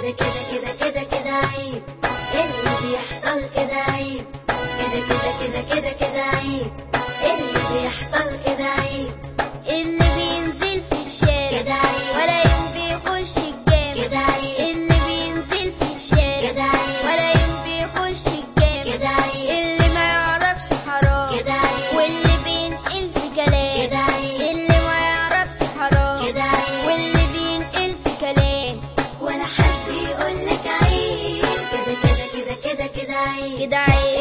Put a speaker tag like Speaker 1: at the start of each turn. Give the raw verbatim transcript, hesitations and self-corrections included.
Speaker 1: كده كده كده كده كده عيب، اللي بيحصل كده عيب، كده كده كده كده كده عيب، اللي بيحصل كده عيب،
Speaker 2: اللي بينزل في الشارع
Speaker 1: كده عيب،
Speaker 2: ولا يوم بيخش الجامع،
Speaker 1: كده عيب،
Speaker 2: اللي بينزل في الشارع
Speaker 1: كده عيب،
Speaker 2: ولا يوم بيخش الجامع،
Speaker 1: كده عيب،
Speaker 2: اللي ما يعرفش حرام
Speaker 1: كده عيب،
Speaker 2: واللي بينقل في كلام،
Speaker 1: كده عيب،
Speaker 2: اللي ما يعرفش حرام
Speaker 1: كده عيب،
Speaker 2: واللي بينقل في كلام.
Speaker 1: ولا حد يقولك عيب، كده كده كده كده كده عيب،
Speaker 2: كده عيب.